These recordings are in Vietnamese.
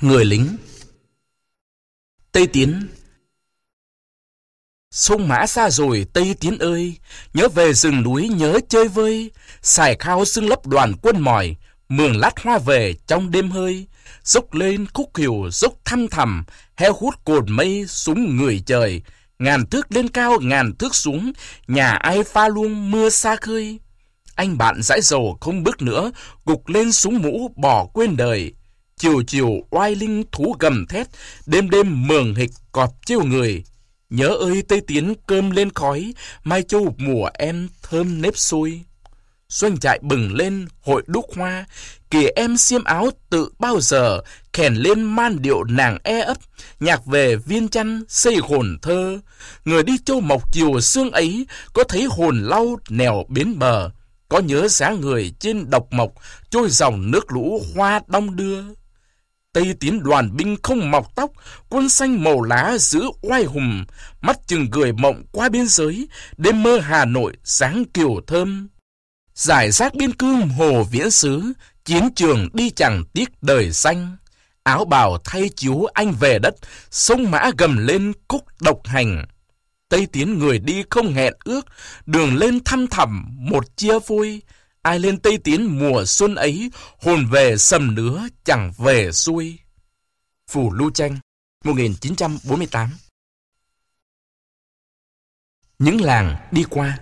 Người lính. Tây Tiến. Sông Mã xa rồi Tây Tiến ơi, nhớ về rừng núi nhớ chơi vơi. Sải khao xương lấp đoàn quân mỏi, mường lát hoa về trong đêm hơi. Dốc lên khúc hiểu dốc thăm thẳm, heo hút cồn mây súng người trời. Ngàn thước lên cao ngàn thước xuống, nhà ai pha luôn mưa xa khơi. Anh bạn dãi dầu không bước nữa, gục lên súng mũ bỏ quên đời. Chiều chiều oai linh thú gầm thét, đêm đêm mường hịch cọp chiêu người. Nhớ ơi Tây Tiến cơm lên khói, mai châu mùa em thơm nếp xôi. Doanh trại bừng lên hội đúc hoa, kìa em xiêm áo tự bao giờ, khèn lên man điệu nàng e ấp, nhạc về viên chăn xây hồn thơ. Người đi châu mộc chiều sương ấy, có thấy hồn lau nẻo bến bờ, có nhớ dáng người trên độc mộc, trôi dòng nước lũ hoa đong đưa. Tây Tiến đoàn binh không mọc tóc, quân xanh màu lá giữ oai hùng, mắt chừng người mộng qua biên giới, đêm mơ Hà Nội sáng kiều thơm. Giải rác biên cương hồ viễn xứ, chiến trường đi chẳng tiếc đời xanh. Áo bào thay chiếu anh về đất, sông Mã gầm lên khúc độc hành. Tây Tiến người đi không hẹn ước, đường lên thăm thẳm một chia vui. Ai lên Tây Tiến mùa xuân ấy, hồn về sầm nứa chẳng về xuôi. Phù Lưu Tranh, 1948. Những làng đi qua.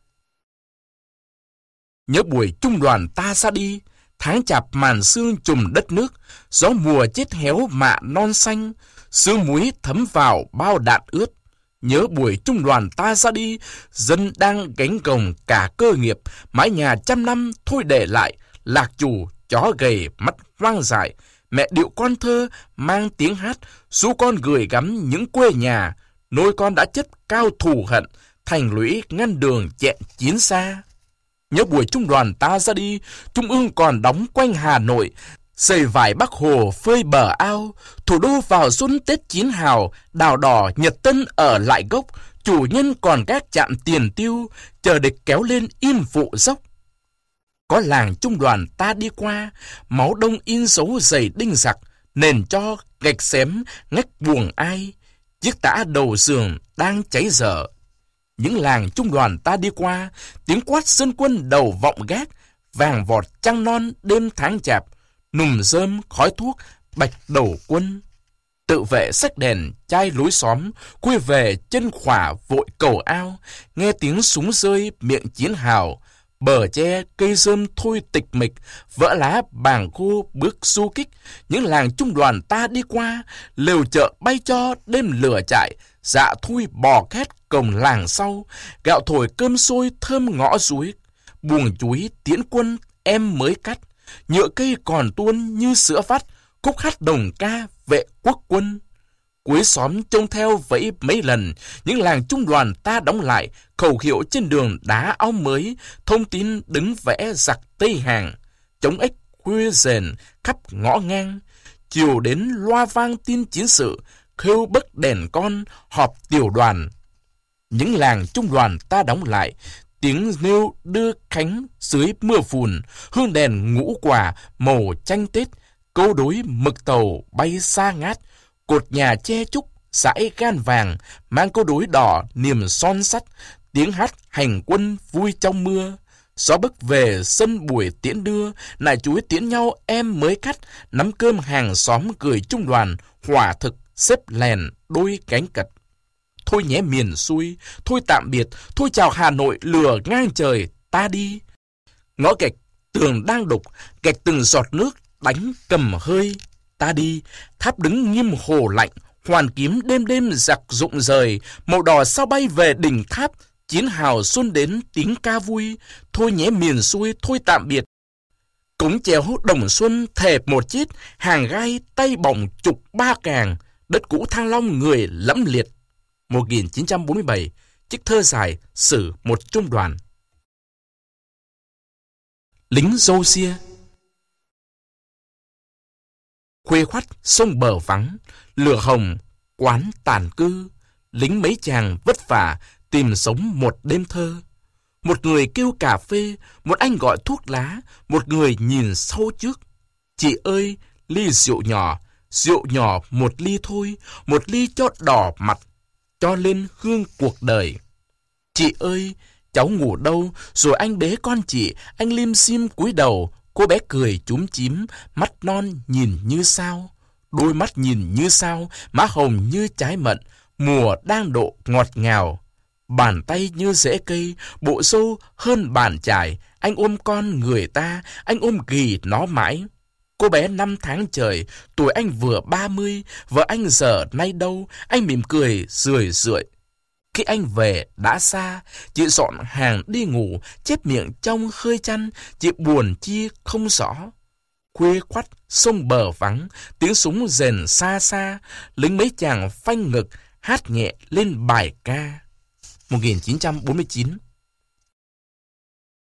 Nhớ buổi trung đoàn ta ra đi, tháng chạp màn sương trùm đất nước, gió mùa chết héo mạ non xanh, sương muối thấm vào bao đạn ướt. Nhớ buổi trung đoàn ta ra đi, dân đang gánh gồng cả cơ nghiệp, mái nhà trăm năm thôi để lại, lạc chủ, chó gầy, mắt hoang dại. Mẹ điệu con thơ, mang tiếng hát, ru con gửi gắm những quê nhà, nôi con đã chất cao thù hận, thành lũy ngăn đường chẹn chiến xa. Nhớ buổi trung đoàn ta ra đi, Trung ương còn đóng quanh Hà Nội, xây vải Bắc Hồ phơi bờ ao, thủ đô vào xuân Tết chiến hào, đào đỏ Nhật Tân ở lại gốc, chủ nhân còn gác trạm tiền tiêu, chờ địch kéo lên in vụ dốc. Có làng trung đoàn ta đi qua, máu đông in dấu giày đinh giặc, nền cho gạch xém ngách buồng ai, chiếc tã đầu giường đang cháy dở. Những làng trung đoàn ta đi qua, tiếng quát dân quân đầu vọng gác, vàng vọt trăng non đêm tháng chạp, nùm rơm khói thuốc bạch đầu quân. Tự vệ xách đèn chai lối xóm, khuya về chân khỏa vội cầu ao, nghe tiếng súng rơi miệng chiến hào. Bờ tre cây rơm thôi tịch mịch, vỡ lá bàng khô bước du kích. Những làng trung đoàn ta đi qua, lều chợ bay cho đêm lửa trại, dạ thui bò khét cổng làng sau, gạo thổi cơm sôi thơm ngõ suối. Buồng chuối tiễn quân em mới cắt, nhựa cây còn tuôn như sữa vắt, khúc hát đồng ca vệ quốc quân. Cuối xóm trông theo vẫy mấy lần, những làng trung đoàn ta đóng lại, khẩu hiệu trên đường đá áo mới, thông tin đứng vẽ giặc Tây Hàng. Chống ếch khuya rền khắp ngõ ngang, chiều đến loa vang tin chiến sự, khêu bấc đèn con họp tiểu đoàn. Những làng trung đoàn ta đóng lại, tiếng nêu đưa cánh dưới mưa phùn, hương đèn ngũ quả màu chanh tết, câu đối mực tàu bay xa ngát, cột nhà che trúc dải gan vàng, mang câu đối đỏ niềm son sắt, tiếng hát hành quân vui trong mưa. Gió bấc về sân buổi tiễn đưa, nải chuối tiễn nhau em mới cắt, nắm cơm hàng xóm gửi trung đoàn, hỏa thực xếp lèn đôi cánh cật. Thôi nhé miền xuôi, thôi tạm biệt, thôi chào Hà Nội lửa ngang trời, ta đi. Ngõ gạch tường đang đục, gạch từng giọt nước đánh cầm hơi, ta đi. Tháp đứng nghiêm hồ lạnh, hoàn kiếm đêm đêm giặc rụng rời, màu đỏ sao bay về đỉnh tháp, chiến hào xuân đến tiếng ca vui. Thôi nhé miền xuôi, thôi tạm biệt. Cống chéo đồng xuân thề một chiết, hàng gai tay bỏng chục ba càng, đất cũ Thăng Long người lẫm liệt. 1947, trích thơ dài Sử một trung đoàn. Lính râu ria. Khuya khoắt sông bờ vắng, lửa hồng quán tàn cư, lính mấy chàng vất vả tìm sống một đêm thơ. Một người kêu cà phê, một anh gọi thuốc lá, một người nhìn sau trước. Chị ơi, ly rượu nhỏ, Rượu nhỏ một ly thôi, một ly cho đỏ mặt, cho lên hương cuộc đời. Chị ơi, cháu ngủ đâu, rồi anh bế con chị, anh lim dim cúi đầu. Cô bé cười chúm chím, mắt non nhìn như sao. Đôi mắt nhìn như sao, má hồng như trái mận, mùa đang độ ngọt ngào. Bàn tay như rễ cây, bộ râu hơn bàn chải. Anh ôm con người ta, anh ôm ghì nó mãi. Cô bé 5 tháng trời, tuổi anh vừa 30, vợ anh giờ nay đâu, anh mỉm cười rười rượi. Khi anh về đã xa, chị dọn hàng đi ngủ, chép miệng trong khơi chăn, chị buồn chi không rõ. Khuya khoắt, sông bờ vắng, tiếng súng rền xa xa, lính mấy chàng phanh ngực, hát nhẹ lên bài ca. 1949.